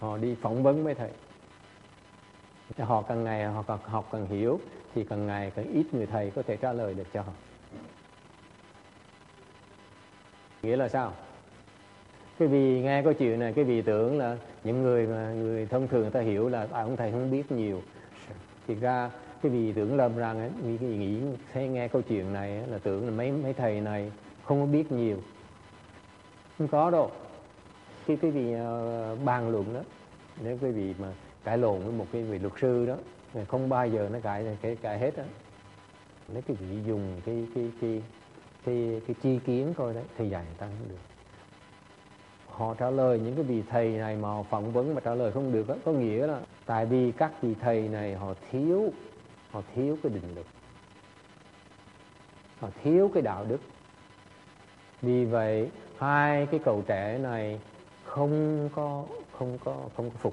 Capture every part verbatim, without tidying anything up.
họ đi phỏng vấn mấy thầy. Họ càng ngày họ càng học càng hiểu, thì càng ngày càng ít người thầy có thể trả lời được cho họ. Nghĩa là sao? Cái vì nghe câu chuyện này, cái vì tưởng là những người mà người thông thường người ta hiểu là à, ông thầy không biết nhiều. Thì ra cái vì tưởng lầm rằng nghĩ nghĩ thấy nghe câu chuyện này là tưởng là mấy mấy thầy này không có biết nhiều. Không có đâu. Cái cái vị uh, bàn luận đó, nếu cái vị mà cãi lộn với một cái vị luật sư đó, không bao giờ nó cãi cái cãi hết á. Nếu cái vị dùng cái cái cái cái cái chi kiến thôi đấy thì dạy người ta không được. Họ trả lời những cái vị thầy này mà họ phỏng vấn mà trả lời không được đó, có nghĩa là tại vì các vị thầy này họ thiếu họ thiếu cái định lực, họ thiếu cái đạo đức. Vì vậy hai cái cậu trẻ này không có không có không có phục.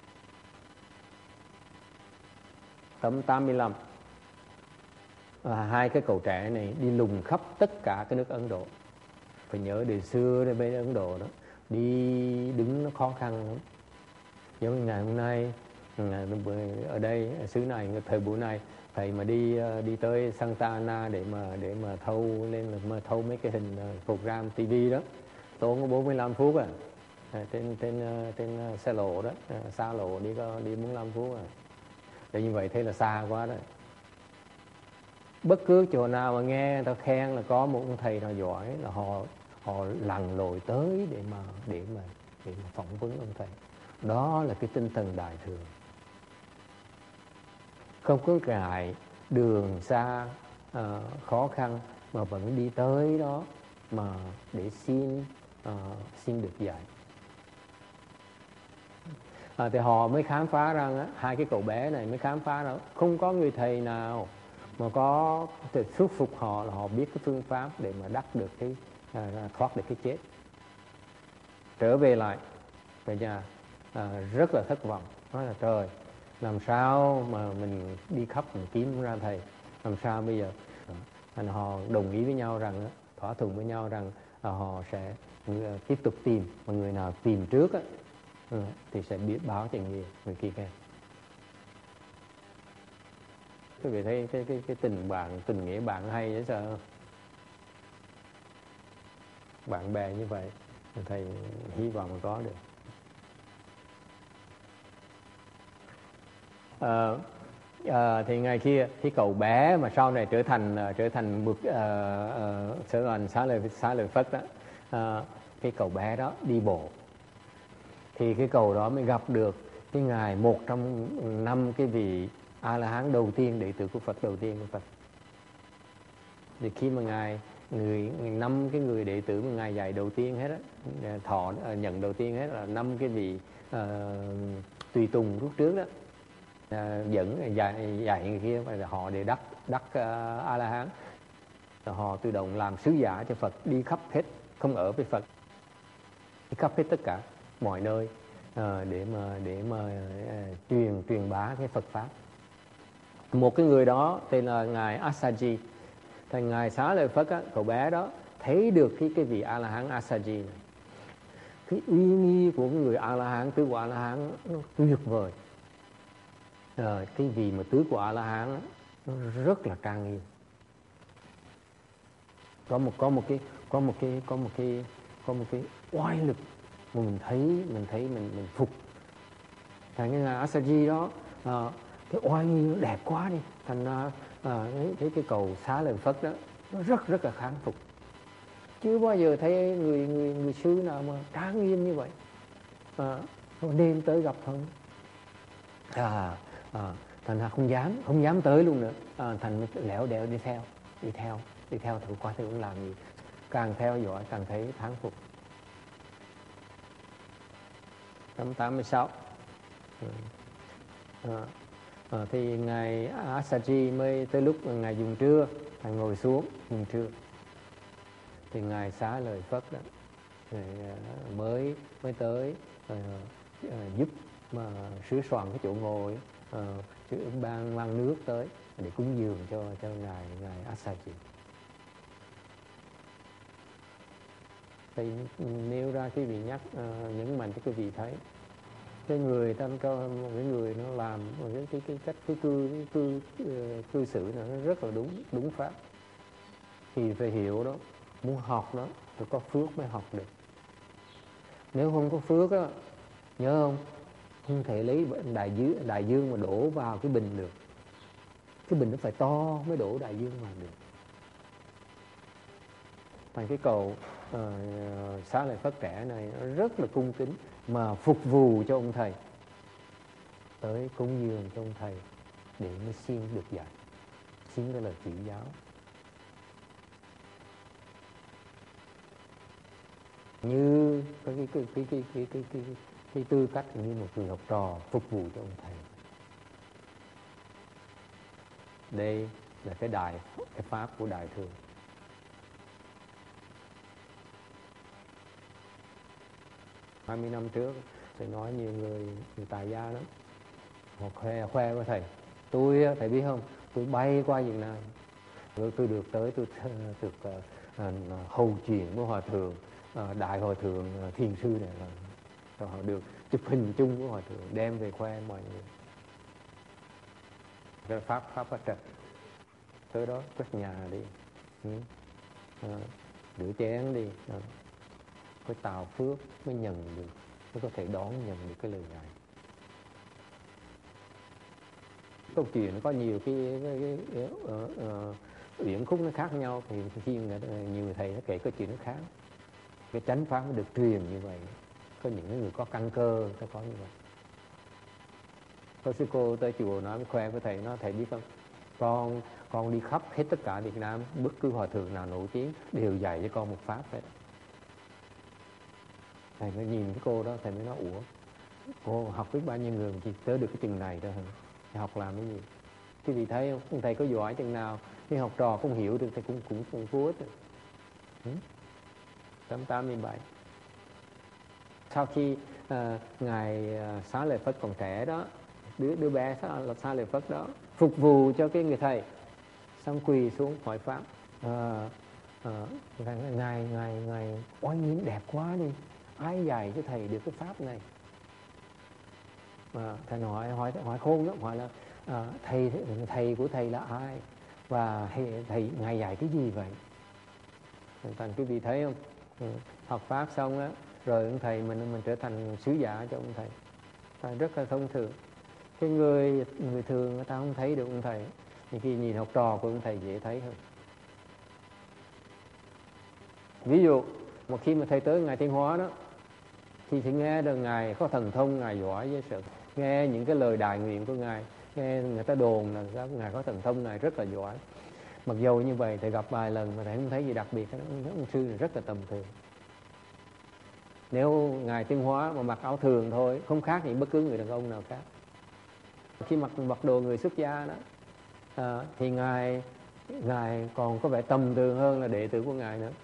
Tấm tám mươi lăm, à, hai cái cậu trẻ này đi lùng khắp tất cả cái nước Ấn Độ. Phải nhớ đời xưa bên Ấn Độ đó, đi đứng nó khó khăn lắm. Giống như ngày hôm nay ở đây ở xứ này thời buổi này, thầy mà đi đi tới Santa Ana để mà để mà thâu lên mà thâu mấy cái hình program ti vi đó, tốn có bốn mươi lăm phút à. Trên trên trên xe lộ đó, xa lộ đi có đi bốn mươi lăm phút à. Để như vậy thế là xa quá đó. Bất cứ chỗ nào mà nghe người ta khen là có một ông thầy nào giỏi là họ họ lặn lội tới để mà để mà để mà phỏng vấn ông thầy. Đó là cái tinh thần đại thừa. Không có ngại đường xa uh, khó khăn mà vẫn đi tới đó mà để xin uh, xin được dạy. À, thì họ mới khám phá rằng á, hai cái cậu bé này mới khám phá rằng không có người thầy nào mà có thể thuyết phục họ là họ biết cái phương pháp để mà đắc được cái à, thoát được cái chết. Trở về lại về nhà à, rất là thất vọng, nói là trời, làm sao mà mình đi khắp mình kiếm không ra thầy, làm sao bây giờ? Thành họ đồng ý với nhau rằng, thỏa thuận với nhau rằng à, họ sẽ tiếp tục tìm, mà người nào tìm trước á, thì sẽ biết báo cho người, người kia nghe. Quý vị thấy cái, cái, cái tình bạn, tình nghĩa bạn hay vậy sao? Bạn bè như vậy, thầy hy vọng mà có được. À, à, thì ngày kia cái cậu bé mà sau này trở thành trở thành một sở đoàn xá lợi xá lợi Phất đó, à, cái cậu bé đó đi bộ, thì cái cậu đó mới gặp được cái ngài một trong năm cái vị A La Hán đầu tiên, đệ tử của Phật đầu tiên của Phật. Thì khi mà ngài người năm cái người đệ tử mà ngài dạy đầu tiên hết á, thọ nhận đầu tiên hết là năm cái vị uh, tùy tùng lúc trước đó, uh, dẫn dạy dạy người kia và họ để đắc đắc uh, A La Hán. Họ tự động làm sứ giả cho Phật, đi khắp hết, không ở với Phật, đi khắp hết tất cả mọi nơi uh, để mà để mà uh, truyền truyền bá cái Phật pháp. Một cái người đó tên là ngài Asaji. Thì ngài Xá Lợi Phất á, cậu bé đó thấy được cái cái vị A La Hán Asaji này, cái uy nghi của người A La Hán, tứ của A La Hán nó tuyệt vời. À, cái vị mà tứ của A La Hán nó rất là trang nghiêm. Có một có một cái có một cái có một cái có một cái oai lực mà mình thấy mình thấy mình mình phục. Thành cái ngài Asaji đó, à, cái oai nghi nó đẹp quá đi, thành ra à, thấy cái cầu Xá Lợi Phất đó nó rất rất là kháng phục. Chưa bao giờ thấy người người người sư nào mà trang nghiêm như vậy, à, nên tới gặp không, à, à, thành ra không dám không dám tới luôn nữa, à, thành lẻo đẻo đi theo đi theo đi theo thử qua thử cũng làm gì, càng theo dõi càng thấy thán phục. Năm tám mươi sáu. À, à, thì ngài Asaji mới tới lúc ngài dùng trưa, ngài ngồi xuống dùng trưa, thì ngài Xá Lợi Phất đó mới mới tới uh, uh, giúp mà sửa soạn cái chỗ ngồi, uh, ban mang nước tới để cúng dường cho cho ngài ngài Asaji. Thì nêu ra cái vị nhắc uh, nhấn mạnh cho quý vị thấy cái người ta có cái người nó làm cái cái cái cách cái cư cái cư cư xử này nó rất là đúng đúng pháp, thì phải hiểu đó, muốn học đó phải có phước mới học được. Nếu không có phước á, nhớ không, không thể lấy đại dương đại dương mà đổ vào cái bình được. Cái bình nó phải to mới đổ đại dương vào được. Thành cái cầu uh, Xá Lợi Phất trẻ này nó rất là cung kính mà phục vụ cho ông thầy, tới cúng dường cho ông thầy để mới xin được dạy, xin cái lời chỉ giáo. Như cái cái cái cái cái cái cái, cái, cái tư cách như một người học trò phục vụ cho ông thầy. Đây là cái đại cái pháp của Đại Thừa. hai mươi năm trước thầy nói nhiều người, người tài gia lắm, họ khoe khoe với thầy, tôi thầy biết không, tôi bay qua Việt Nam rồi tôi được tới tôi được uh, uh, hầu chuyện với hòa thượng uh, đại hòa thượng uh, thiền sư này, là rồi họ được chụp hình chung với hòa thượng đem về khoe mọi người. Cái pháp pháp phát trật tới đó cất nhà đi, ừ. à, rửa chén đi, à, phải tạo phước mới nhận được, mới có thể đón nhận được cái lời dạy. Câu chuyện nó có nhiều cái, cái, cái, cái uh, uh, uyển khúc nó khác nhau, thì khi người, nhiều thầy nó kể câu chuyện nó khác. Cái chánh pháp nó được truyền như vậy. Có những người có căn cơ nó có như vậy. Có sư cô tới chùa nói với khoe với thầy, nó thầy biết không, con con đi khắp hết tất cả Việt Nam, bất cứ hòa thượng nào nổi tiếng đều dạy cho con một pháp hết. Thầy mới nhìn cái cô đó, thầy mới nói ủa, cô học biết bao nhiêu người chỉ tới được cái chừng này thôi hả? Thầy học làm cái gì? Quý vị thấy không, thầy có giỏi chừng nào, khi học trò không hiểu được thầy cũng cũng cũng cố hết. Năm tám mươi bảy, sau khi à, ngài à, Xá Lợi Phất còn trẻ đó, đứa đứa bé Xá, Xá Lợi Phất đó phục vụ cho cái người thầy, xong quỳ xuống hỏi pháp. À, à, ngài ngài ngài oai nghiêm đẹp quá đi, ai dạy cho thầy được cái pháp này? Mà thầy hỏi hỏi hỏi khôn lắm, hỏi là à, thầy thầy của thầy là ai và thầy, thầy ngài dạy cái gì vậy? Thành quý vị thấy không, ừ, học pháp xong á, rồi ông thầy mình mình trở thành sứ giả cho ông thầy. Thầy rất là thông thường. Cái người người thường người ta không thấy được ông thầy, thì khi nhìn học trò của ông thầy dễ thấy hơn. Ví dụ một khi mà thầy tới ngài Thiên Hóa đó, thì thì nghe được ngài có thần thông, ngài giỏi với sự, nghe những cái lời đại nguyện của ngài, nghe người ta đồn là ngài có thần thông, ngài rất là giỏi. Mặc dù như vậy thầy gặp vài lần mà thầy không thấy gì đặc biệt, ông sư này rất là tầm thường. Nếu ngài Thiên Hóa mà mặc áo thường thôi, không khác gì bất cứ người đàn ông nào khác. Khi mặc mặc đồ người xuất gia đó, à, thì ngài ngài còn có vẻ tầm thường hơn là đệ tử của ngài nữa.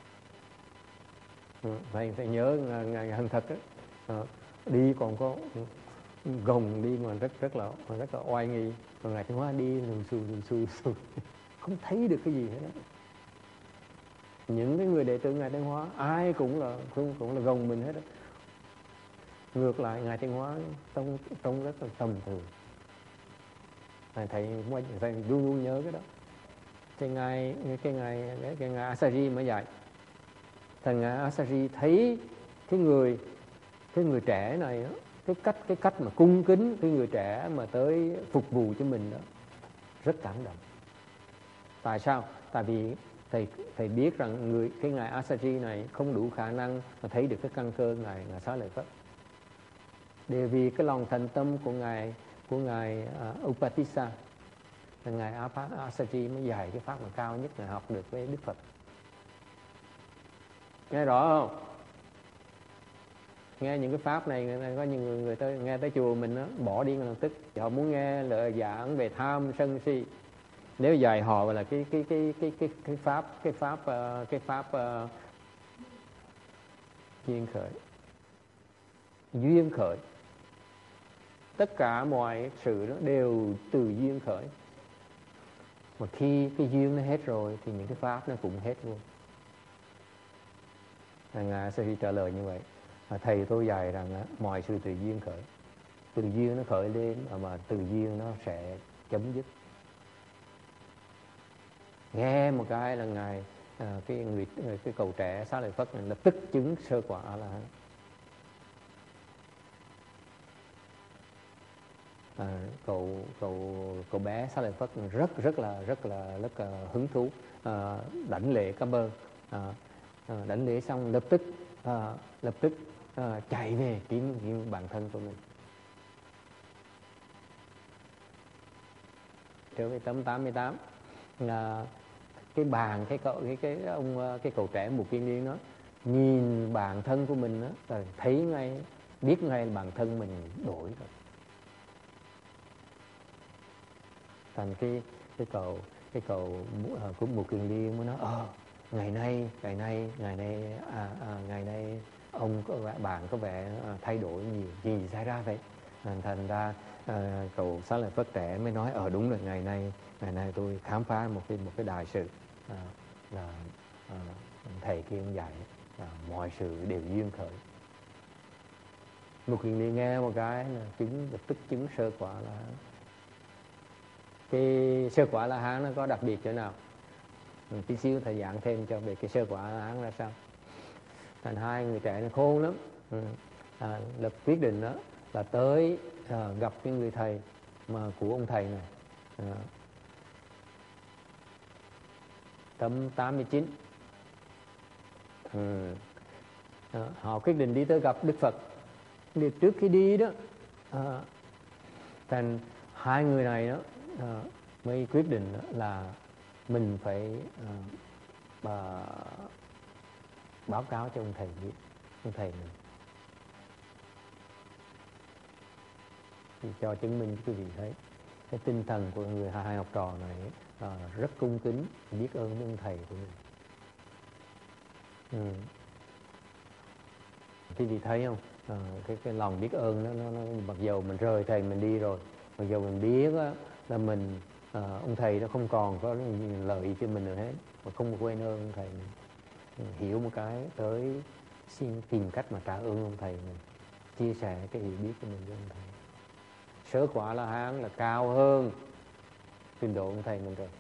Thầy phải nhớ ngài, ngài Hằng Thật đó, à, đi còn có gồng đi mà rất rất là rất là oai nghi, còn ngài Thiên Hóa đi lùn xù lùn xù xù không thấy được cái gì hết đó. Những cái người đệ tử ngài Thiên Hóa ai cũng là cũng, cũng là gồng mình hết đó. Ngược lại ngài Thiên Hóa trông trông rất là tầm thường. Thầy thầy thầy luôn luôn nhớ cái đó. Thì ngài cái ngài cái ngài Asari mới dạy. Thầy ngài Asari thấy cái người cái người trẻ này đó, cái cách cái cách mà cung kính cái người trẻ mà tới phục vụ cho mình đó, rất cảm động. Tại sao? Tại vì thầy thầy biết rằng người cái ngài Asari này không đủ khả năng mà thấy được cái căn cơ ngài ngài Xá Lợi Phất. Để vì cái lòng thành tâm của ngài của ngài uh, Upatissa, là ngài Asari mới dạy cái pháp mà cao nhất là học được với Đức Phật. Nghe rõ không? Nghe những cái pháp này, có những người, người tới nghe tới chùa mình đó, bỏ đi ngay lập tức. Họ muốn nghe lời giảng về tham sân si. Nếu dạy họ là cái cái cái cái cái cái pháp cái pháp uh, cái pháp uh, duyên khởi, duyên khởi. Tất cả mọi sự đó đều từ duyên khởi. Mà khi cái duyên nó hết rồi thì những cái pháp nó cũng hết luôn. Ngài Asari trả lời như vậy. Thầy tôi dạy rằng mọi sự từ duyên khởi. từ duyên nó khởi lên mà từ duyên nó sẽ chấm dứt. Nghe một cái là ngài à, cái người cái cậu trẻ Xá Lợi Phất này lập tức chứng sơ quả A La Hán. À, cậu cậu cậu bé Xá Lợi Phất rất rất là rất là rất là hứng thú, à, đảnh lễ cảm ơn, à, à, đảnh lễ xong lập tức à, lập tức à, chạy về kiếm, kiếm bản thân của mình. Trở về tấm tám mươi tám, à, cái bàn cái cậu cái cái ông cái cậu trẻ Mục Kiền Liên đó nhìn bản thân của mình đó, thấy ngay, biết ngay bản thân mình đổi rồi. Thành cái cái cậu cái cậu uh, của Mục Kiền Liên mới nói ờ ngày nay ngày nay ngày nay à, à, ngày nay ông có bạn có vẻ à, thay đổi nhiều, gì xảy ra vậy? Thành, thành ra à, cậu Xá Lợi Phất trẻ mới nói ờ đúng rồi, ngày nay ngày nay tôi khám phá một cái một cái đại sự à, là à, thầy kia ông dạy à, mọi sự đều duyên khởi. Mục Kiền Liên nghe một cái là chứng lập tức chứng sơ quả là cái sơ quả La Hán nó có đặc biệt chỗ nào? Một tí xíu thầy giảng thêm cho về cái sơ quả La Hán ra sao. Thành hai người trẻ nó khôn lắm, ừ. à, lập quyết định đó là tới à, gặp cái người thầy mà của ông thầy này, à, tấm tám mươi chín. Ừ. À, họ quyết định đi tới gặp Đức Phật. Thì trước khi đi đó à, thành hai người này đó à, mới quyết định là mình phải à, bà, báo cáo cho ông thầy biết, ông thầy mình thì cho chứng minh quý vị thấy cái tinh thần của người hai học trò này à, rất cung kính, biết ơn với ông thầy của mình. Ừ. Quý vị thấy không? À, cái cái lòng biết ơn nó, nó, nó mặc dù mình rời thầy mình đi rồi, mặc dù mình biết á, là mình à, ông thầy nó không còn có lợi cho mình nữa hết, mà không quên ơn ông thầy mình. Hiểu một cái tới xin tìm cách mà trả ơn ông thầy mình, chia sẻ cái hiểu biết của mình với ông thầy. Sơ quả La Hán là cao hơn trình độ ông thầy mình rồi.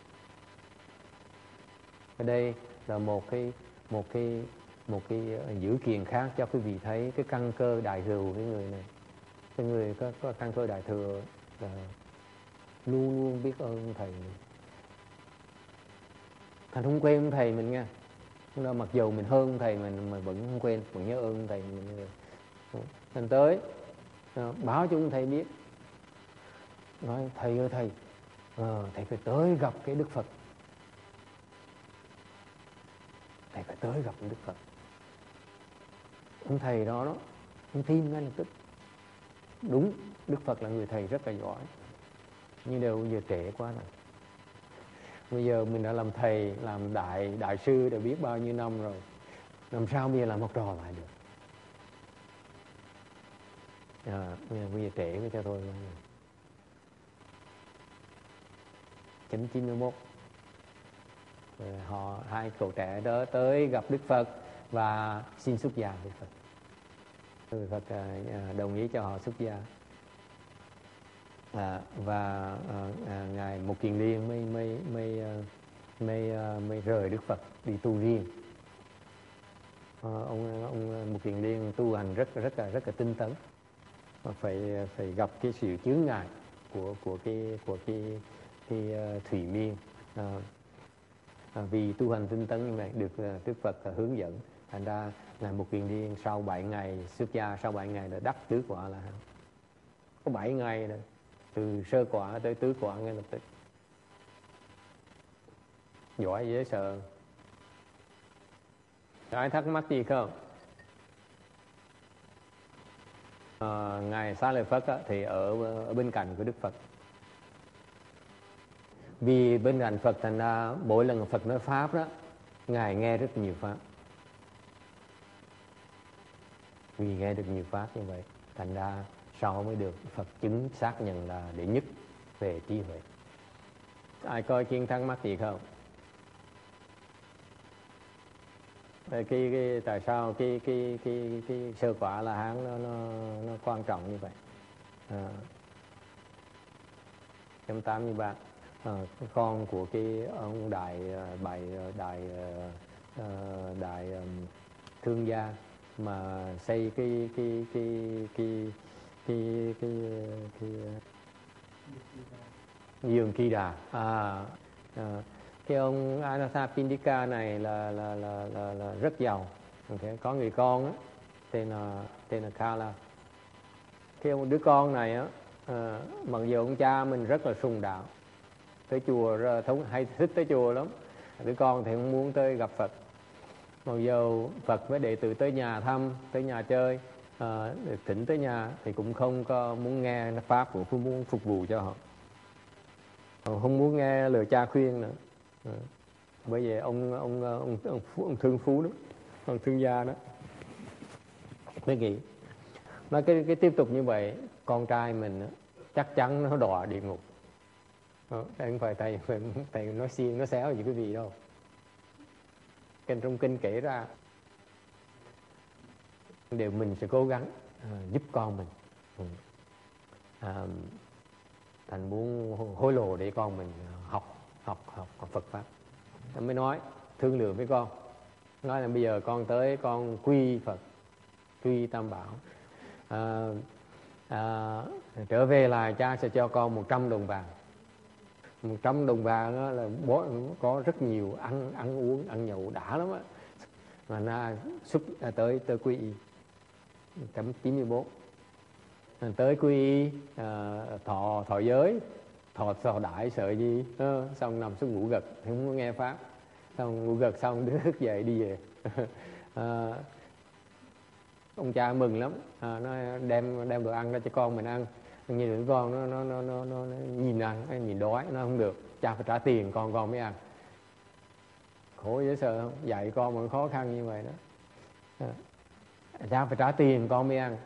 Ở đây là một cái một cái một cái dữ kiện khác cho quý vị thấy cái căn cơ đại thừa cái người này. Cái người có, có căn cơ đại thừa là luôn luôn biết ơn ông thầy mình. Thành không quên ông thầy mình nha. Nó mặc dù mình hơn thầy mình mà vẫn không quên, vẫn nhớ ơn thầy mình. Thành tới báo cho ông thầy biết, nói thầy ơi thầy, à, thầy phải tới gặp cái Đức Phật, thầy phải tới gặp Đức Phật. Ông thầy đó đó, ông tin ngay lập tức. Đúng, Đức Phật là người thầy rất là giỏi, nhưng đều giờ trễ quá rồi. Bây giờ mình đã làm thầy, làm đại đại sư đã biết bao nhiêu năm rồi, làm sao bây giờ làm học trò lại được? À, bây giờ trễ mới cho thôi. chín chín mươi mốt rồi họ hai cậu trẻ đó tới gặp Đức Phật và xin xuất gia với Phật. Đức Phật à, đồng ý cho họ xuất gia. À, và à, à, ngài Mục Kiền Liên mới mới mới mới mới rời Đức Phật đi tu riêng. À, ông ông Mục Kiền Liên tu hành rất rất là rất là tinh tấn, mà phải phải gặp cái sự chướng ngại của của cái của cái cái uh, thủy miên. À, à, vì tu hành tinh tấn như vậy được uh, Đức Phật uh, hướng dẫn, thành ra ngài Mục Kiền Liên sau bảy ngày xuất gia, sau bảy ngày là đắc tứ quả là có bảy ngày rồi, từ sơ quả tới tứ quả ngay lập tức. Giỏi dễ sợ. Ai thắc mắc gì không? À, ngài Xá Lợi Phất á, thì ở, ở bên cạnh của Đức Phật. Vì bên cạnh Phật thành ra mỗi lần Phật nói pháp đó, ngài nghe rất nhiều pháp. Vì nghe được nhiều pháp như vậy, thành ra sau mới được Phật chứng xác nhận là đệ nhất về trí huệ. Ai coi chuyên thắc mắc gì không? Cái, cái tại sao cái cái cái cái sơ quả La Hán nó nó nó quan trọng như vậy? à, trăm tám mươi ba. À, cái con của cái ông đại bài đại đại thương gia mà xây cái cái cái cái cái cái cái giường Kỳ Đà. À, à, cái ông Anathapindika này là là là là, là rất giàu. Okay. Có người con á, tên là tên là Kala. Cái ông đứa con này á, à, mặc dù ông cha mình rất là sùng đạo, tới chùa thống hay thích tới chùa lắm, đứa con thì không muốn tới gặp Phật. Mặc dù Phật với đệ tử tới nhà thăm, tới nhà chơi, à, thỉnh tới nhà thì cũng không có muốn nghe pháp, cũng không muốn phục vụ cho họ, không muốn nghe lời cha khuyên nữa. À, bởi vì ông ông ông ông, ông, ông thương phú đó, ông thương gia đó mới nghĩ nói cái cái tiếp tục như vậy con trai mình chắc chắn nó đọa địa ngục. Đó, không phải thầy thầy nói xiên nói xéo gì quý vị đâu. Kinh trong kinh kể ra đều mình sẽ cố gắng à, giúp con mình. À, thành muốn hối lộ để con mình học học học, học Phật pháp. Anh mới nói thương lượng với con, nói là bây giờ con tới con quy Phật, quy Tam Bảo, à, à, trở về là cha sẽ cho con một trăm đồng vàng. Một trăm đồng vàng đó là có rất nhiều ăn ăn uống ăn nhậu đã lắm á. Mà na xuất à, tới tới quy y trăm chín mươi bốn, tới quy y à, thọ thọ giới, thọ thọ đại sợ gì, à, xong nằm xuống ngủ gật, không có nghe pháp, xong ngủ gật xong đứa thức dậy đi về. À, ông cha mừng lắm, à, nó đem đem đồ ăn ra cho con mình ăn. Nhìn đứa con nó nó nó nó, nó, nó nhìn ăn, nó nhìn đói, nó không được, cha phải trả tiền con con mới ăn. Khổ dễ sợ không? Dạy con mà khó khăn như vậy đó. À, cha phải trả tiền con mới ăn.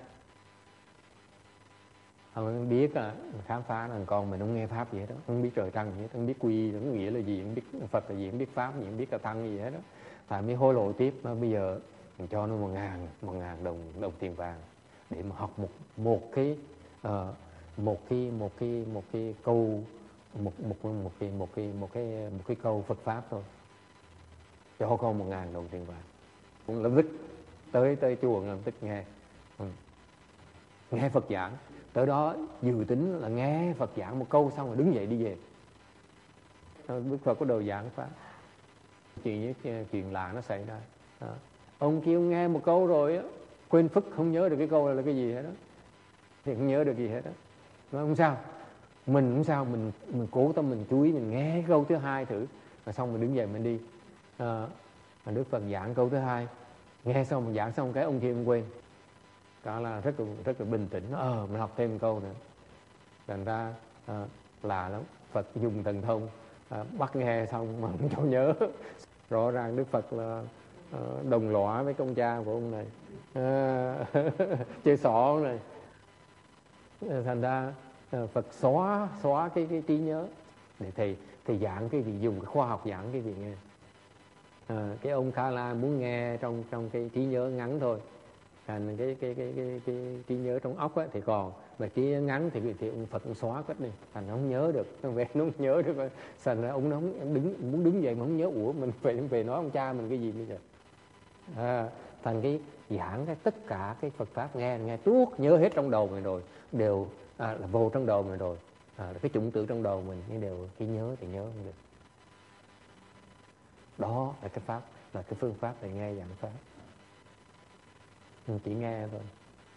Không biết à, khám phá là con mình không nghe pháp gì hết đó, không biết trời trăng gì hết, không biết quy nó nghĩa là gì, không biết Phật là gì, không biết pháp gì, không biết cả tăng gì hết đó. Phải mới hối lộ tiếp. Nó bây giờ mình cho nó một ngàn một ngàn đồng đồng tiền vàng để mà học một một cái uh, một cái một cái một cái câu một một một cái một cái một cái một cái câu Phật pháp thôi, cho con một ngàn đồng tiền vàng. Cũng lập tức tới tới chùa lập tức nghe ừ. nghe Phật giảng. Tới đó dự tính là nghe Phật giảng một câu xong rồi đứng dậy đi về. Đức Phật có đồ giảng pháp. Chuyện chuyện lạ nó xảy ra. Đó. Ông kia ông nghe một câu rồi á, quên phức không nhớ được cái câu là cái gì hết đó, thì không nhớ được gì hết đó. Nói không sao, mình không sao, mình mình cố tâm mình chú ý mình nghe cái câu thứ hai thử, rồi xong mình đứng dậy mình đi. À, Đức Phật giảng câu thứ hai, nghe xong mình giảng xong cái ông kia ông quên. Đó là rất là rất là bình tĩnh. Ờ mình học thêm một câu nữa. Thành ra à, lạ lắm. Phật dùng thần thông à, bắt nghe xong mà không cho nhớ. Rõ ràng Đức Phật là à, đồng lõa với công cha của ông này, à, chơi xỏ này. Thành ra à, Phật xóa xóa cái cái trí nhớ để thầy thầy giảng cái gì, dùng cái khoa học giảng cái gì nghe. À, cái ông Kala muốn nghe trong trong cái trí nhớ ngắn thôi. Thành cái cái cái cái cái trí nhớ trong óc á thì còn, mà trí nhớ ngắn thì thì ông Phật ông xóa hết đi, thành nó không nhớ được, nó về nó không nhớ được. Thành ra ông nó không đứng muốn đứng dậy mà không nhớ, ủa mình về về nói ông cha mình cái gì bây giờ. À, thành cái giảng cái tất cả cái Phật pháp nghe nghe tuốt nhớ hết trong đầu mình rồi, đều à, là vô trong đầu mình rồi, à, cái chủng tử trong đầu mình nhưng đều cái nhớ thì nhớ không được. Đó là cái pháp, là cái phương pháp để nghe giảng pháp. Chỉ nghe thôi,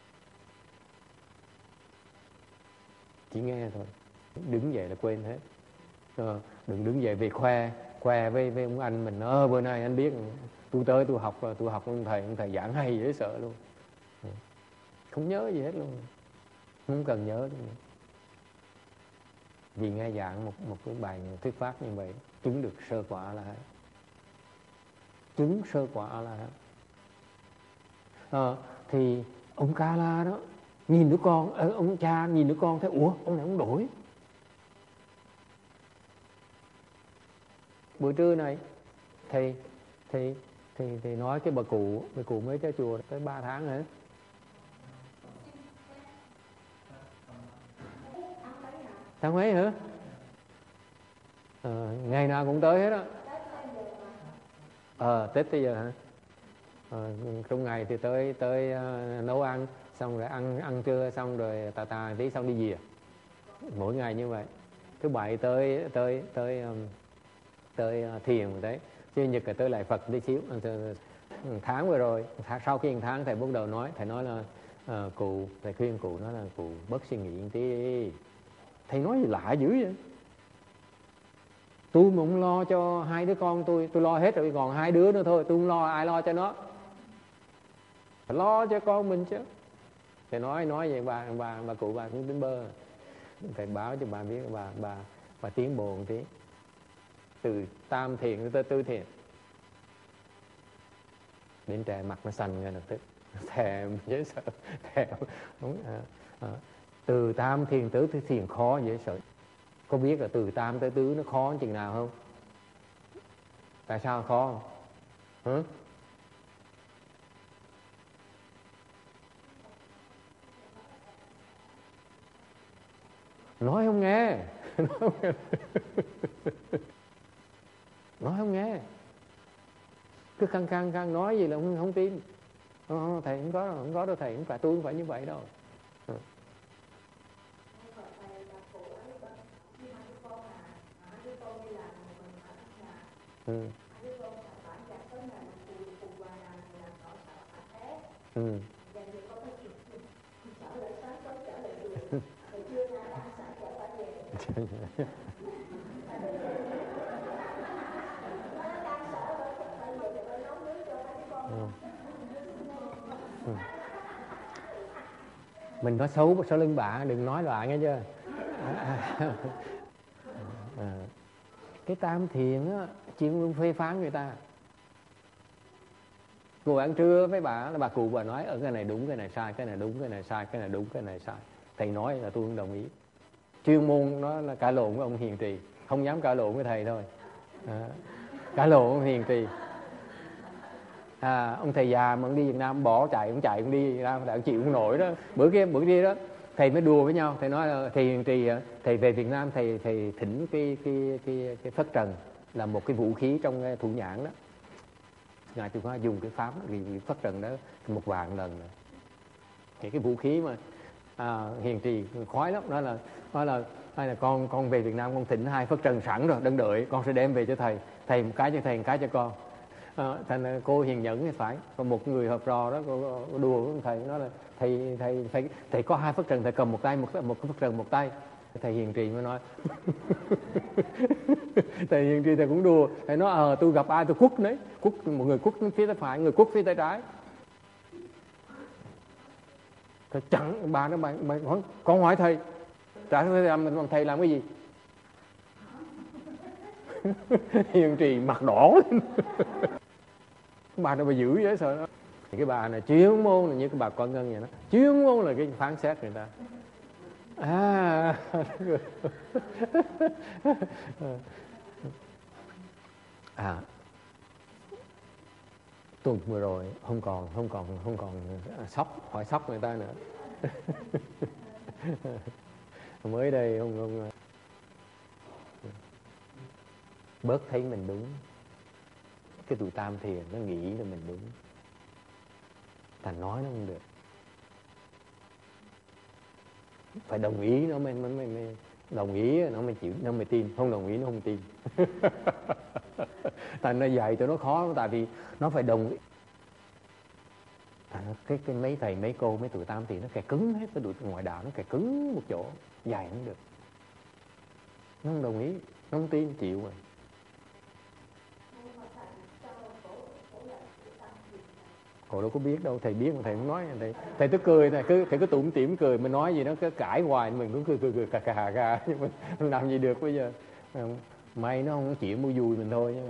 chỉ nghe thôi, đứng dậy là quên hết. Ờ, đừng đứng dậy về khoe khoe với với ông anh mình, ơ bữa nay anh biết tôi tới tôi học tôi học ông thầy ông thầy giảng hay dễ sợ luôn, không nhớ gì hết luôn, không cần nhớ luôn. Vì nghe giảng một một cái bài thuyết pháp như vậy chứng được sơ quả A La Hán, chứng sơ quả A La Hán. À, thì ông Kala đó nhìn đứa con, ờ, ông cha nhìn đứa con thấy ủa ông này ông đổi. Buổi trưa này thì thì thì thì nói cái bà cụ, bà cụ mới tới chùa tới ba tháng rồi. Tháng mấy hả? À, ngày nào cũng tới hết á. Ờ, Tết tới giờ hả? Ờ, trong ngày thì tới tới uh, nấu ăn, xong rồi ăn ăn trưa, xong rồi tà tà tí xong đi về. Mỗi ngày như vậy. Thứ bảy tới tới tới um, tới uh, thiền đấy. Chứ nhật là tới lại Phật tí xíu. Tháng vừa rồi, tháng, sau khi một tháng thầy bắt đầu nói, thầy nói là uh, cụ, thầy khuyên cụ nói là cụ bớt suy nghĩ một tí. Thầy nói gì lạ dữ vậy? Tôi mà không lo cho hai đứa con tôi, tôi lo hết rồi, còn hai đứa nữa thôi, tôi không lo, ai lo cho nó? Phải lo cho con mình chứ. Thầy nói nói vậy bà bà bà cụ bà cũng tính bơ. Thầy báo cho bà biết, bà bà bà tiến bộ một tí, từ tam thiền tới tư thiền. Đến trẻ mặt nó xanh ngay lập tức, thèm dễ sợ, thèm đúng, à, à. Từ tam thiền tới tư thiền khó dễ sợ. Có biết là từ tam tới tứ nó khó chừng nào không? Tại sao khó không? Hả? Nói không nghe. Nói không nghe. Nói không nghe. Cứ căng căng căng nói gì là không, không tin. Ờ, thầy không có đâu, không có đâu thầy, không phải, tôi không phải như vậy đâu. Ừ. Ừ. Ừ. Ừ. Mình nói xấu sau lưng bà, đừng nói lại nghe chưa? À, à, à. Cái tam thiền á, chuyên luôn phê phán người ta. Ngồi ăn trưa với bà, là bà cụ bà nói ở cái này đúng, cái này sai, cái này đúng, cái này sai, cái này đúng, cái này sai. Thầy nói là tôi không đồng ý. Chuyên môn nó là cãi lộn với ông hiền trì, không dám cãi lộn với thầy thôi. À, cãi lộn với ông hiền trì. À, ông thầy già mà ông đi Việt Nam bỏ chạy, ông chạy ông đi Việt Nam, đã chịu không nổi đó. Bữa kia bữa kia đó thầy mới đùa với nhau, thầy nói là thầy hiền trì, thầy về Việt Nam thầy thầy thỉnh cái cái cái cái phất trần là một cái vũ khí trong thủ nhãn đó. Ngài Trung Hoa dùng cái pháp vì phất trần đó một vạn lần rồi. Cái cái vũ khí mà à, hiền trì khoái lắm, nói là nói là hay là con con về Việt Nam con thỉnh hai phất trần sẵn rồi, đừng đợi, con sẽ đem về cho thầy, thầy một cái cho thầy, một cái cho con. À, thành cô hiền nhẫn thì phải. Còn một người hợp trò đó cô, cô đùa với thầy nói là thầy thầy thầy thầy có hai phất trần, thầy cầm một tay, một một cái phất trần một tay. Thầy hiền trì mới nói thầy hiền trì thầy cũng đùa, thầy nói ờ tôi gặp ai tôi quất đấy, quất một người quất phía tay phải, người quất phía tay trái. Thầy chẳng bà nó bà, bà hỏi, con hỏi thầy trả thầy làm thầy làm cái gì? Hiền trì mặt đỏ lên. Bà nó bà dữ vậy sợ đó. Thì cái bà này chuyên môn là như cái bà con Ngân vậy đó, chuyên môn là cái phán xét người ta. À à tuần vừa rồi không còn không còn không còn sốc, hỏi sốc người ta nữa. Mới đây không không bớt thấy mình đúng. Cái tụi tam thiền nó nghĩ là mình đúng, thành nói nó không được, phải đồng ý nó mới, mới, mới đồng ý nó mới chịu, nó mới tin, không đồng ý nó không tin. Thành nó dạy tụi nó khó, tại vì nó phải đồng ý. Thành cái cái mấy thầy mấy cô mấy tụi tam thiền nó kẻ cứng hết, cái tụi ngoại đạo nó kẻ cứng một chỗ, dạy không được, nó không đồng ý, nó không tin, chịu rồi. Cô đâu có biết đâu, thầy biết mà thầy không nói. Thầy, thầy tức cười, thầy cứ, thầy cứ tủm tỉm cười, mình nói gì nó cứ cãi hoài, mình cũng cười cười cười cà cà cà. Nhưng mình làm gì được bây giờ. May nó không chịu mua vui mình thôi.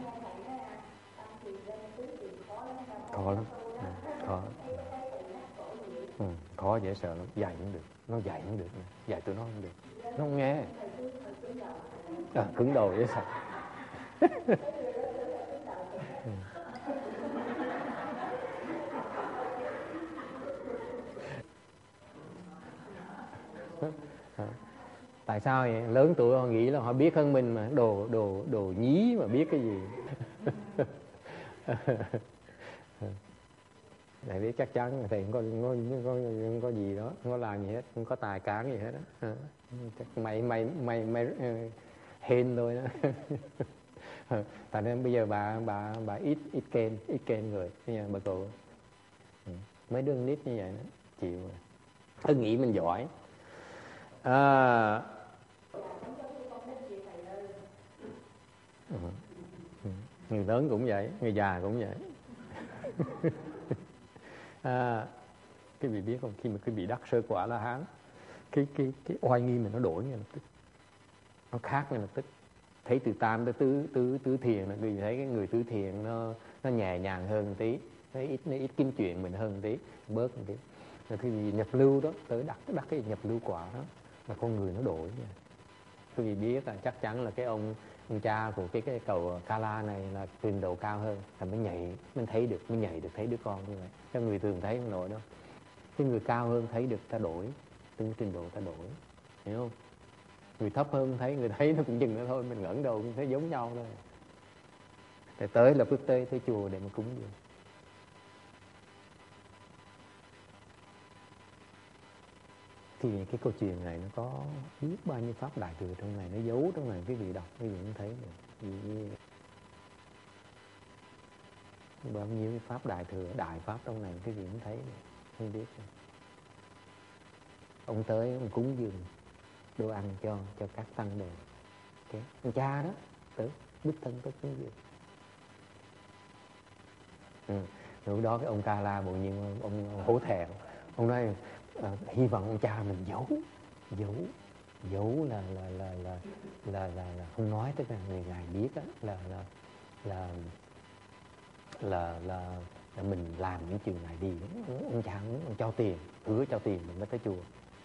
Khó lắm, khó. Ừ, khó dễ sợ lắm, dạy không được, nó dạy không được, dạy tụi nó không được, nó không nghe. À, cứng đầu dễ sợ. Ừ. Tại sao vậy? Lớn tuổi họ nghĩ là họ biết hơn mình mà, đồ đồ đồ nhí mà biết cái gì. Thầy biết chắc chắn thầy không có, không có, không có gì đó, không có làm gì hết, không có tài cán gì hết đó. Chắc mày mày mày mày hên thôi đó. Tại nên bây giờ bà bà bà ít ít kênh ít kênh người, bây giờ bà cụ mấy đứa nít như vậy đó chịu. Tôi nghĩ mình giỏi. À, người lớn cũng vậy, người già cũng vậy. À, cái vị biết không, khi mà cái vị đắc sơ quả La Hán, cái cái cái oai nghi mình nó đổi ngay lập tức, nó khác ngay lập tức. Thấy từ tam tới tứ tứ tứ thiền, người thấy cái người tứ thiền nó nó nhẹ nhàng hơn một tí, nó ít nó ít kinh chuyện mình hơn một tí, bớt một tí. Rồi cái vị nhập lưu đó, tới đắc đắc cái nhập lưu quả đó, là con người nó đổi nha. Quý vị biết là chắc chắn là cái ông ông cha của cái cái cầu Kala này là trình độ cao hơn, là mới nhảy, mới thấy được, mới nhảy được thấy đứa con như vậy. Cho người thường thấy không nổi đâu. Cái người cao hơn thấy được ta đổi, từng trình độ ta đổi, hiểu không? Người thấp hơn thấy, người thấy nó cũng chừng đó thôi, mình ngẩng đầu cũng thấy giống nhau thôi. Để tới là bước tới tới chùa để mà cúng dường. Thì cái câu chuyện này nó có biết bao nhiêu pháp đại thừa trong này, nó giấu trong này, cái vị đọc cái vị cũng thấy được. Bao nhiêu cái pháp đại thừa, đại pháp trong này cái vị cũng thấy được, không biết được. Ông tới ông cúng dường đồ ăn cho cho các tăng đồ. Okay. Ông cha đó tới đích thân tới cúng dường. Ừ. Lúc đó cái ông Kala bỗng nhiên ông, ông hổ thẹn, ông nói à, hy vọng ông cha mình giấu giấu giấu là là là là là là, là không nói tới cái người ngài biết á, là là là là là là mình làm những chuyện này đi. Ông cha ông, ông cho tiền, hứa cho tiền mình mới tới chùa.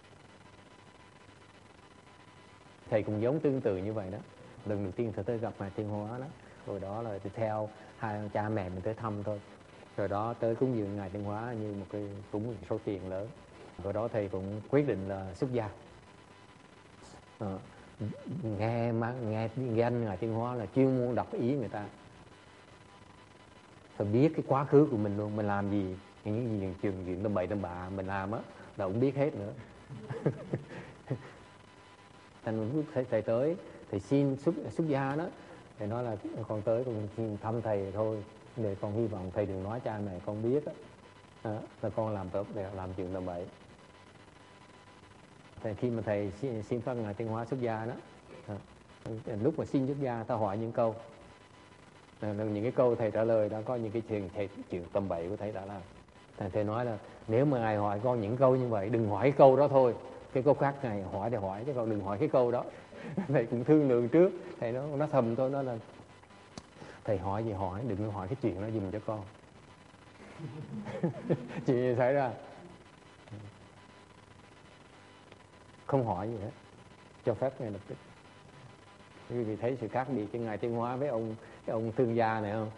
Thầy cũng giống tương tự như vậy đó. Lần đầu tiên thầy tới gặp Ngài Tiên Hóa đó, rồi đó là theo hai ông cha mẹ mình tới thăm thôi. Rồi đó tới cúng dường Ngài Tiên Hóa như một cái cúng một số tiền lớn. Rồi đó thầy cũng quyết định là xuất gia. À, nghe nghe danh Ngài Tiên Hóa là chuyên môn đọc ý người ta. Phải biết cái quá khứ của mình luôn, mình làm gì, những gì trường chuyện tầm bậy tầm bạ mình làm á là cũng biết hết nữa. Thành thầy, thầy tới thầy xin xuất xuất gia đó, thầy nói là con tới con xin thăm thầy thôi, để con hy vọng thầy đừng nói cha mẹ con biết á, à, là con làm tốt để làm chuyện tầm bậy. Thì khi mà thầy xin, xin phép Ngài Tiên Hóa xuất gia đó, à, lúc mà xin xuất gia ta hỏi những câu, à, những cái câu thầy trả lời đó có những cái chuyện thầy chuyện tầm bậy của thầy đã làm. Thầy, thầy nói là nếu mà Ngài hỏi con những câu như vậy, đừng hỏi cái câu đó thôi, cái câu khác Ngài hỏi thì hỏi chứ còn đừng hỏi cái câu đó. Thầy cũng thương lượng trước, thầy nó nó thầm tôi nói là thầy hỏi gì hỏi, đừng có hỏi cái chuyện đó dùm cho con. Chuyện gì xảy ra không hỏi gì hết, cho phép ngay lập tức. Quý vị thấy sự khác biệt cái Ngài Tiên Hóa với ông cái ông thương gia này không?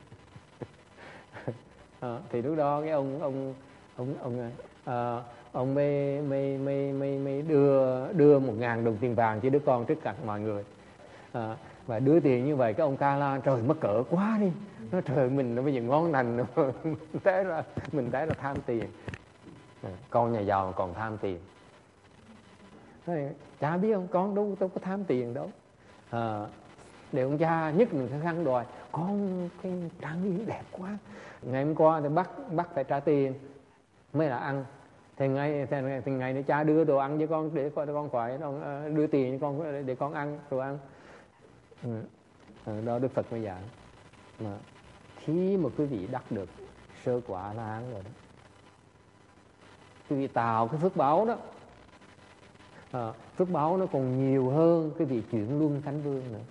À, thì lúc đó cái ông ông ông ông à, ông mới mới mới mới mới đưa đưa một ngàn đồng tiền vàng cho đứa con trước mặt mọi người. À, và đưa tiền như vậy cái ông Kala trời mắc cỡ quá đi, nó trời mình nó bây giờ ngon lành mình thấy là mình thấy là tham tiền. À, con nhà giàu còn tham tiền. Nói, cha biết không, con đâu đâu có tham tiền đâu. À, để ông cha nhất mình phải khăn đòi con cái trang điểm đẹp quá, ngày hôm qua thì bắt bắt phải trả tiền mới là ăn. Thì ngày thì, thì ngày này cha đưa đồ ăn cho con để con phải đưa tiền cho con để con ăn đồ ăn. Ừ. Đó Đức Phật mới dạy mà khi mà quý vị đắc được sơ quả La Hán rồi đó, quý vị tạo cái phước báo đó, à, phước báo nó còn nhiều hơn cái vị chuyển luân thánh vương nữa.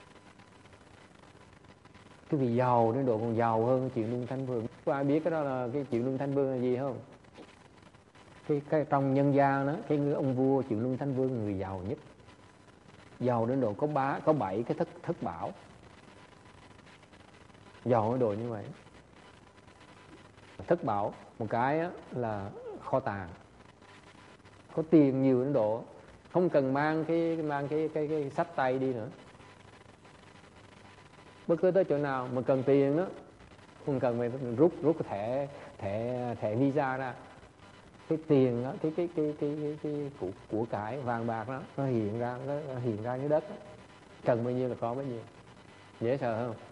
Cái vị giàu đến độ còn giàu hơn chuyển luân thánh vương. Có ai biết cái đó là cái chuyển luân thánh vương là gì không? Cái, cái trong nhân gian đó, cái người ông vua chuyển luân thánh vương người giàu nhất, giàu đến độ có bá có bảy cái thất thất bảo, giàu đến độ như vậy. Thất bảo một cái là kho tàng, có tiền nhiều đến độ không cần mang cái mang cái cái cái sách tay đi nữa. Bất cứ tới chỗ nào mà cần tiền đó, không cần phải rút rút cái thẻ thẻ thẻ visa ra, cái tiền đó, cái cái cái cái cái, cái của, của cải vàng bạc đó nó hiện ra, nó, nó hiện ra dưới đất đó. Cần bao nhiêu là có bấy nhiêu. Dễ sợ không?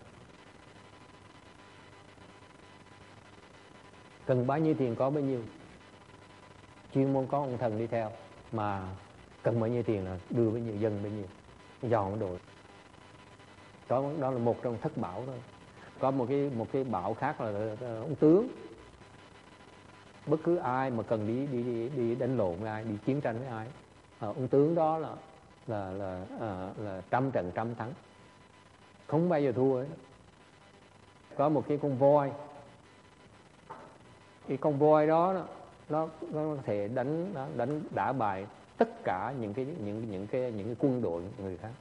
Cần bao nhiêu tiền có bấy nhiêu. Chuyên môn có ông thần đi theo, mà cần bao nhiêu tiền là đưa bấy nhiêu, dân bấy nhiêu, giàu nó đổi. Đó, đó là một trong thất bảo thôi. Có một cái một cái bảo khác là, là, là ông tướng. Bất cứ ai mà cần đi đi đi, đi đánh lộn với ai, đi chiến tranh với ai, à, ông tướng đó là là là à, là trăm trận trăm thắng, không bao giờ thua ấy. Có một cái con voi, cái con voi đó nó nó có thể đánh đánh đả bại tất cả những cái những những cái những cái quân đội người khác.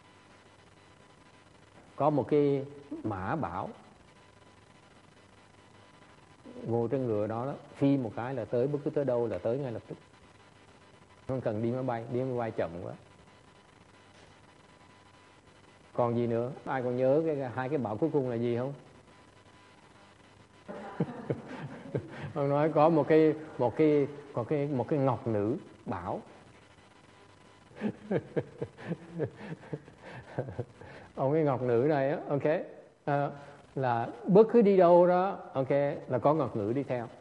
Có một cái mã bảo ngồi trên ngựa đó, đó phi một cái là tới, bất cứ tới đâu là tới ngay lập tức, không cần đi máy bay, đi máy bay chậm quá. Còn gì nữa? Ai còn nhớ cái hai cái bảo cuối cùng là gì không? Ông nói có một cái một cái có cái một cái ngọc nữ bảo. Ông cái ngọc nữ này á, ok, à, là bất cứ đi đâu đó, ok, là có ngọc nữ đi theo.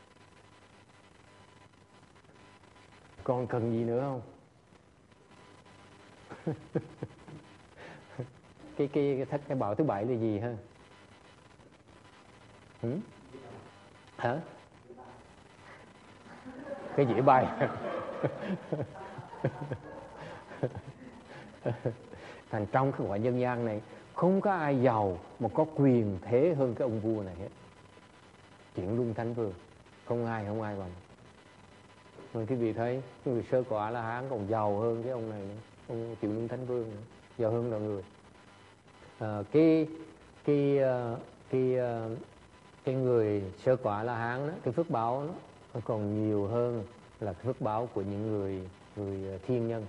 Còn cần gì nữa không? cái cái cái thất cái bảo thứ bảy là gì ha? Ừ? Hả? Cái dĩa bay. Thành trong cái quả nhân gian này không có ai giàu mà có quyền thế hơn cái ông vua này hết. Chuyển Luân Thánh Vương, không ai không ai bằng. Rồi quý vị thấy người sơ quả La Hán còn giàu hơn cái ông này nữa, ông Chuyển Luân Thánh Vương nữa, giàu hơn mọi người. À, cái cái cái cái người sơ quả La Hán đó, cái phước báo nó còn nhiều hơn là cái phước báo của những người người thiên nhân.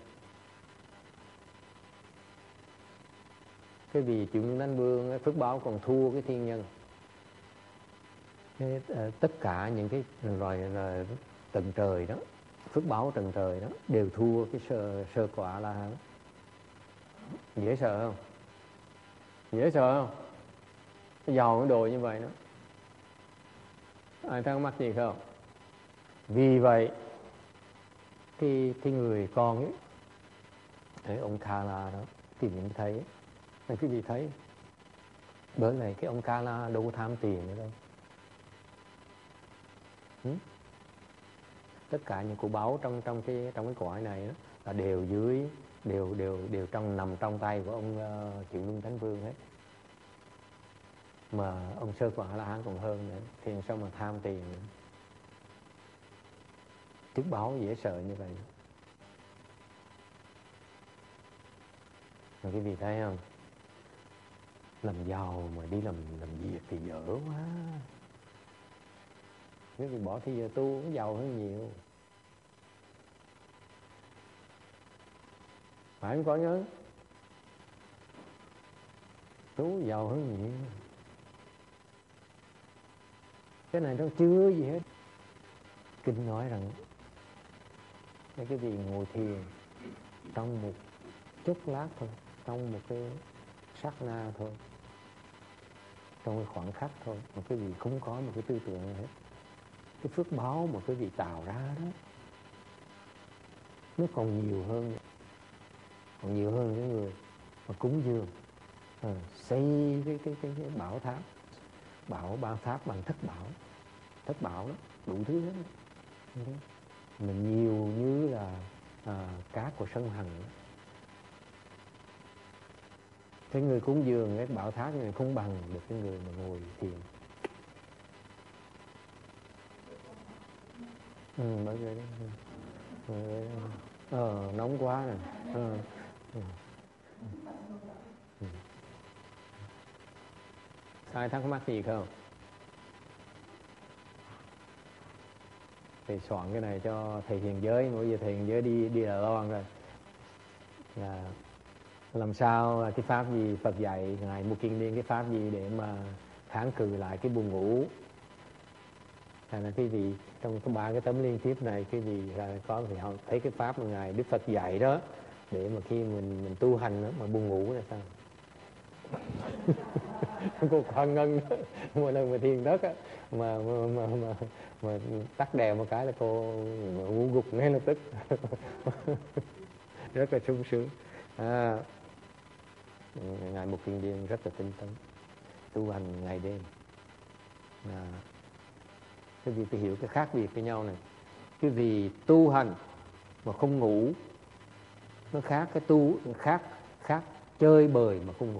Cái vì Chuyển Luân Thánh Vương phước báo còn thua cái thiên nhân. Cái, uh, tất cả những cái loài là tầng trời đó, phước báo tầng trời đó đều thua cái sơ, sơ quả La Hán. Dễ sợ không? Dễ sợ không? Giàu cái đồ như vậy đó. Ai thắc mắc gì không? Vì vậy cái cái người con ấy, cái ông Kala đó thì mình thấy, nên quý vị thấy bữa này cái ông Kala đâu có tham tiền nữa đâu. Ừ? Tất cả những của báu trong trong cái trong cái cõi này đó, là đều dưới đều đều đều trong nằm trong tay của ông uh, Chuyển Luân Thánh Vương hết. Mà ông sơ quả La Hán còn hơn nữa, thì sao mà tham tiền nữa. Phước báo dễ sợ như vậy. Mà quý vị thấy không? Làm giàu mà đi làm làm việc thì dở quá. Quý vị bỏ thì giờ tu cũng giàu hơn nhiều. Phải không có nhớ? Tu giàu hơn nhiều. Cái này nó chưa gì hết. Kinh nói rằng mấy cái vị ngồi thiền trong một chút lát thôi, trong một cái sát na thôi, trong cái khoảng khắc thôi, mà cái vị không có một cái tư tưởng gì hết. Cái phước báo mà cái vị tạo ra đó nó còn nhiều hơn, còn nhiều hơn cái người mà cúng dường, à, xây cái cái cái, cái bảo tháp, bảo ba tháp bằng thất bảo, thất bảo đó đủ thứ hết. Mình nhiều như là à, cá của sông Hằng. Cái người cúng dường cái bảo tháp này không bằng được cái người mà ngồi thiền. Ừ, bởi vậy đó. Ờ, nóng quá nè. Ờ. Ừ. Ừ. Ai thắc mắc gì không? Thì soạn cái này cho thầy hiền giới, mỗi giờ thầy hiền giới đi đi Đài Loan rồi. À, làm sao cái pháp gì Phật dạy ngài Mục Kiền Liên, cái pháp gì để mà kháng cự lại cái buồn ngủ? Hay là quý vị trong cái ba cái tấm liên tiếp này, quý vị có thể thấy cái pháp mà ngài Đức Phật dạy đó, để mà khi mình mình tu hành đó, mà buồn ngủ là sao? Cô Khoa Ngân mỗi lần mà thiền đất á, mà mà mà, mà, mà tắt đèn một cái là cô ngủ gục ngay lập tức. Rất là sung sướng. À, ngài Mục Kiền Liên rất là tinh tấn, tu hành ngày đêm. À, cái gì phải hiểu cái khác biệt với nhau này. Cái vì tu hành mà không ngủ nó khác cái tu khác khác chơi bời mà không ngủ.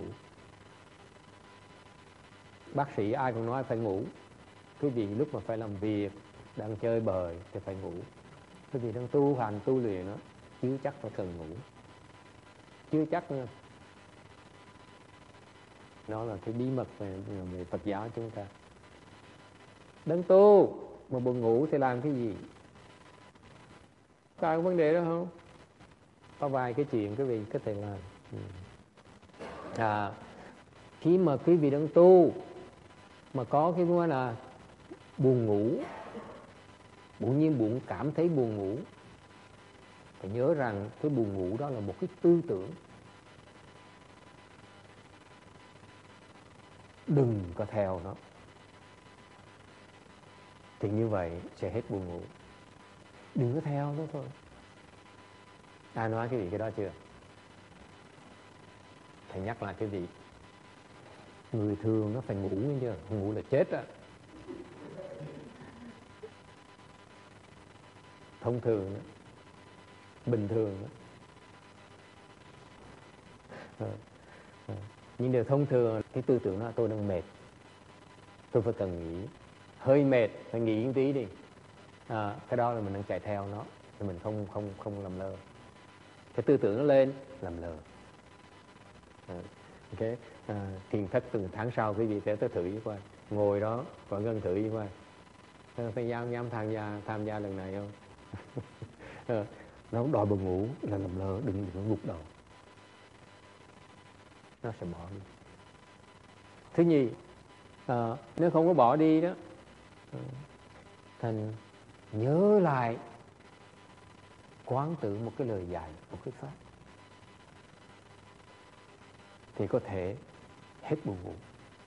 Bác sĩ ai cũng nói phải ngủ. Cái vì lúc mà phải làm việc, đang chơi bời thì phải ngủ. Cái vì đang tu hành tu luyện đó, chưa chắc phải cần ngủ, chưa chắc nữa. Đó là cái bí mật về, về Phật giáo chúng ta. Đang tu mà buồn ngủ thì làm cái gì? Có vấn đề đó không? Có vài cái chuyện quý vị có thể làm. À, khi mà quý vị đang tu mà có cái vấn là buồn ngủ, bỗng nhiên buồn cảm thấy buồn ngủ, phải nhớ rằng cái buồn ngủ đó là một cái tư tưởng. Đừng có theo nó, thì như vậy sẽ hết buồn ngủ. Đừng có theo nó thôi. Ai nói cái gì cái đó chưa? Thầy nhắc lại cái gì? Người thường nó phải ngủ nghe chưa? Ngủ là chết á. Thông thường đó, bình thường đó. À, à. Nhưng điều thông thường cái tư tưởng đó, tôi đang mệt, tôi phải cần nghỉ, hơi mệt phải nghỉ một tí đi. À, cái đó là mình đang chạy theo nó, thì mình không không không làm lơ. Cái tư tưởng nó lên làm lơ. À, ok. À, thiền thất từ tháng sau quý vị sẽ tới thử với coi, ngồi đó có gần thử với coi, phải dám dám tham gia tham gia lần này không? À, nó đòi buồn ngủ là làm lơ, đừng đừng gục đầu, nó sẽ bỏ đi. Thứ nhì, à, nếu không có bỏ đi đó, thành nhớ lại quán tưởng một cái lời dạy, một cái pháp, thì có thể hết buồn ngủ.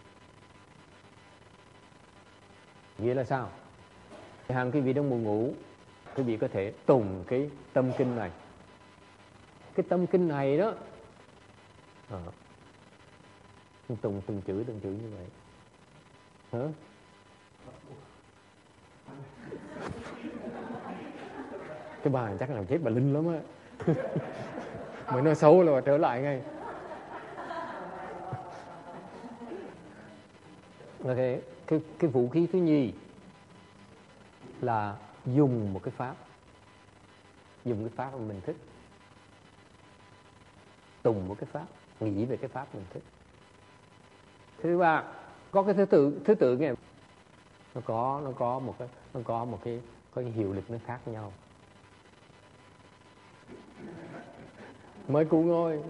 Nghĩa là sao? Hàng quý vị đang buồn ngủ, quý vị có thể tùng cái tâm kinh này. Cái tâm kinh này đó, à, tùng từng chữ từng chữ như vậy. Hả? Cái bà chắc làm chết bà Linh lắm á. Mới nói xấu là bà trở lại ngay. Ok, cái, cái vũ khí thứ nhì là dùng một cái pháp, dùng cái pháp mà mình thích, tùng một cái pháp, nghĩ về cái pháp mình thích. Thứ ba, có cái thứ tự thứ tự nghe, nó có nó có một cái nó có một cái có cái hiệu lực nó khác nhau. Mới cụ ngồi.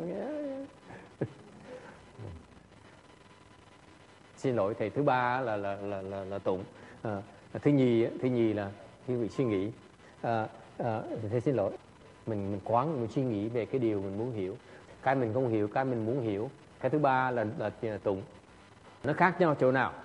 Xin lỗi thầy, thứ ba là là là là, là tụng. À, thứ nhì thứ nhì là quý vị suy nghĩ. À, à, thầy xin lỗi, mình mình quán, mình suy nghĩ về cái điều mình muốn hiểu, cái mình không hiểu, cái mình muốn hiểu. Cái thứ ba là là, là tụng. Nó khác nhau chỗ nào?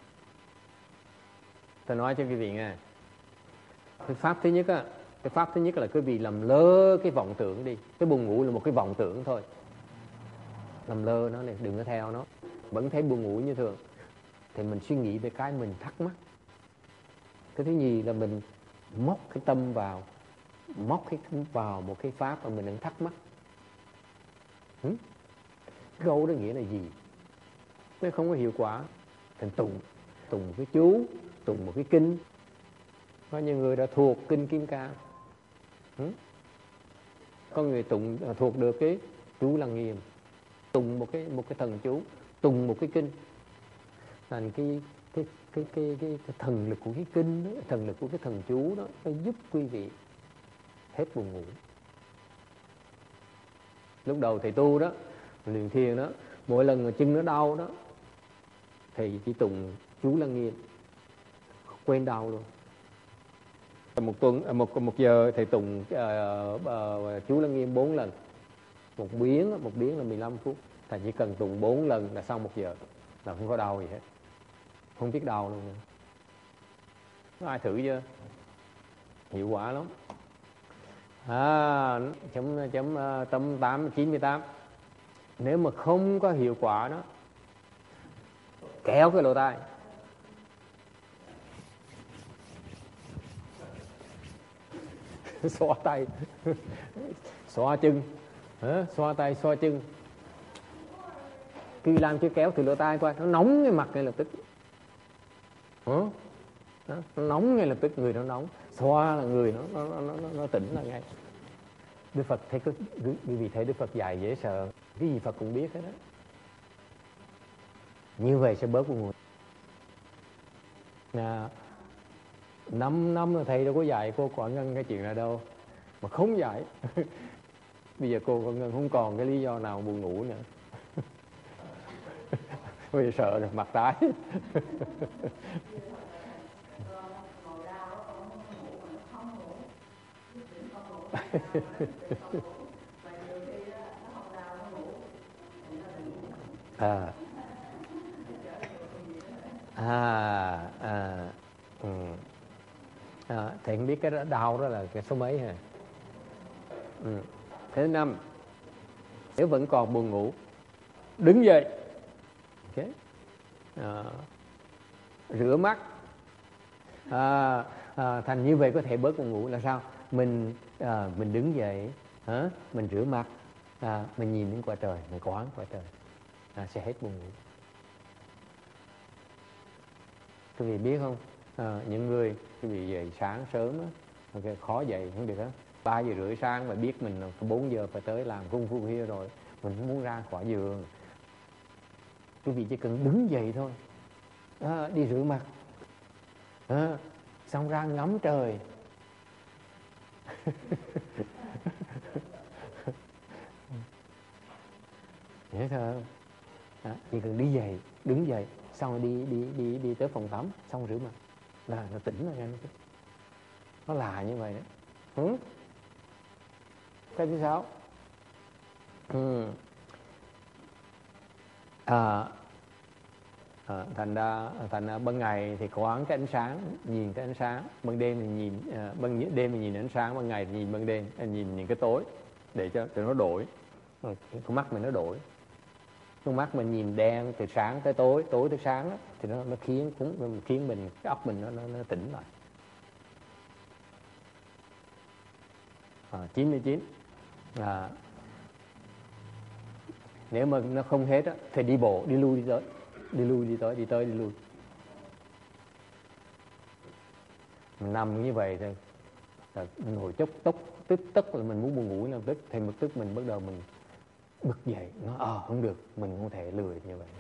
Tôi nói cho quý vị nghe. Cái pháp thứ nhất á, cái pháp thứ nhất là quý vị làm lơ cái vọng tưởng đi. Cái buồn ngủ là một cái vọng tưởng thôi, làm lơ nó này, đừng có theo nó. Vẫn thấy buồn ngủ như thường, thì mình suy nghĩ về cái mình thắc mắc. Cái thứ nhì là mình móc cái tâm vào, móc cái tâm vào một cái pháp mà mình đang thắc mắc. Hử? Cái câu đó nghĩa là gì? Nó không có hiệu quả. Thành tụng, tụng một cái chú, tụng một cái kinh. Có nhiều người đã thuộc kinh Kim Cang. Hử? Có người tụng thuộc được cái chú Lăng Nghiêm, tụng một cái một cái thần chú, tụng một cái kinh. Thành cái cái cái cái cái, cái thần lực của cái kinh đó, thần lực của cái thần chú đó, nó giúp quý vị hết buồn ngủ. Lúc đầu thầy tu đó, luyện thiền đó, mỗi lần mà chân nó đau đó, thầy chỉ tụng chú Lăng Nghiêm, quên đau luôn. Một tuần, một một giờ thầy tụng uh, uh, chú Lăng Nghiêm bốn lần. Một biến, một biến là mười lăm phút. Thầy chỉ cần tụng bốn lần là xong một giờ, là không có đau gì hết, không biết đau luôn. Có ai thử chưa? Hiệu quả lắm. À, chấm chấm tâm tám chín mươi tám. Nếu mà không có hiệu quả đó, kéo cái lỗ tai, xoa tay, xoa chân, hả? Xoa tay, xoa chân, cứ làm chứ kéo từ lỗ tai qua, nó nóng cái mặt ngay lập tức. Hả? Đó, nó nóng ngay lập tức, người nó nóng, xoa là người nó nó nó nó, nó tỉnh là ngay. Đức Phật thấy có, quý vị thấy Đức Phật dạy dễ sợ, cái gì Phật cũng biết hết đó. Như vậy sẽ bớt buồn ngủ. À, năm năm là thầy đâu có dạy cô Quảng Ngân cái chuyện này đâu, mà không dạy. Bây giờ cô Quảng Ngân không còn cái lý do nào buồn ngủ nữa. Bây giờ sợ rồi, mặt tái. à à à ừ. à thầy không biết cái đó, đau đó là cái số mấy hả? Ừ. Thứ năm, nếu vẫn còn buồn ngủ, đứng dậy, okay. à, rửa mắt. à, à, thành như vậy có thể bớt buồn ngủ là sao? Mình à, mình đứng dậy, hả? Mình rửa mặt, à, mình nhìn đến quả trời, mình quán quả trời, à, sẽ hết buồn ngủ. Quý vị biết không, à, những người quý vị dậy sáng sớm á, okay, khó dậy không được á, ba giờ rưỡi sáng mà biết mình bốn giờ phải tới làm công phu kia rồi, mình không muốn ra khỏi giường. Quý vị chỉ cần đứng dậy thôi, à, đi rửa mặt, à, xong ra ngắm trời. Dễ thơ. À, chỉ cần đi dậy, đứng dậy, xong rồi đi đi đi đi tới phòng tắm, xong rửa mặt là nó tỉnh rồi ngay. Nó là như vậy đấy. Ừ? Cái thứ sáu, ừ. à, à, thành ra thành ra ban ngày thì quán cái ánh sáng, nhìn cái ánh sáng, ban đêm thì nhìn à, ban đêm thì nhìn ánh sáng, ban ngày thì nhìn ban đêm, nhìn những cái tối để cho cho nó đổi, con mắt mình nó đổi. Con mắt mình nhìn đen từ sáng tới tối, tối tới sáng đó, thì nó nó khiến cũng khiến mình, cái óc mình nó nó, nó tỉnh lại. À, chín mươi chín. À, nếu mà nó không hết á, thì đi bộ, đi lui đi tới, đi lui đi tới, đi tới đi lui. Mình nằm như vậy thôi, mình ngồi chốc tốc tức tức là mình muốn buồn ngủ lập tức, thì một tức mình bắt đầu mình bực dậy, nó ờ à, không được, mình không thể lười như vậy.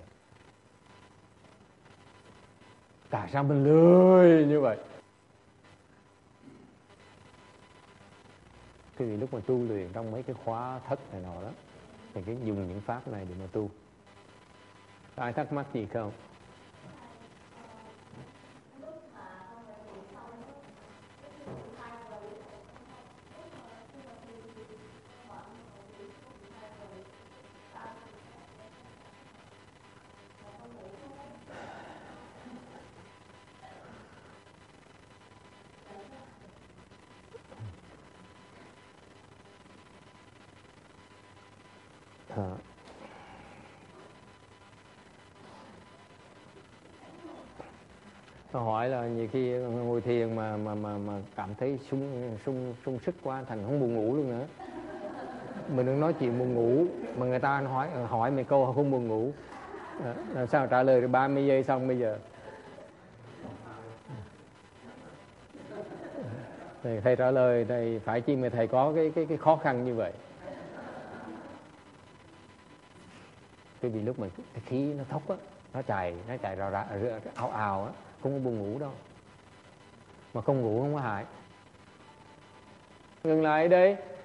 Tại sao mình lười như vậy? Thì lúc mà tu luyện trong mấy cái khóa thất này nọ đó, thì cái dùng những pháp này để mà tu. Ai thắc mắc gì không? À. Tôi hỏi là nhiều khi ngồi thiền mà mà mà mà cảm thấy sung sung sung sức quá, thành không buồn ngủ luôn nữa. Mình đừng nói chuyện buồn ngủ mà người ta hỏi hỏi mấy câu không buồn ngủ, à, làm sao trả lời được ba mươi giây xong bây giờ? Thầy, thầy trả lời thầy phải chi mà thầy có cái cái cái khó khăn như vậy. Bởi vì lúc mà cái khí nó thốc á, nó chạy nó chạy rào rào ào ào á, không có buồn ngủ đâu, mà không ngủ không có hại. Ngừng lại đây.